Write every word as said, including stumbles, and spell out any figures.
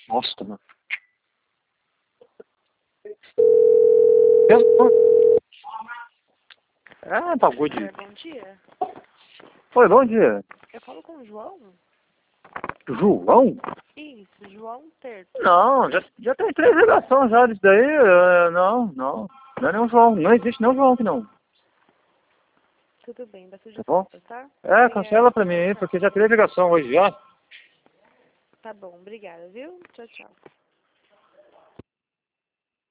Bosta, mano. Ah, bagulho de... É, bom dia. Oi, bom dia. Eu falo com o João? João? Isso, João Terto. Não, já, já tem três ligações já disso daí. eh, não, não. Não é nenhum João. Não existe nenhum João aqui não. Tudo bem, peço Tá bom? desculpas, tá? É, Obrigada. cancela pra mim aí, porque já três ligações hoje já. Tá bom, obrigada, viu? Tchau, tchau.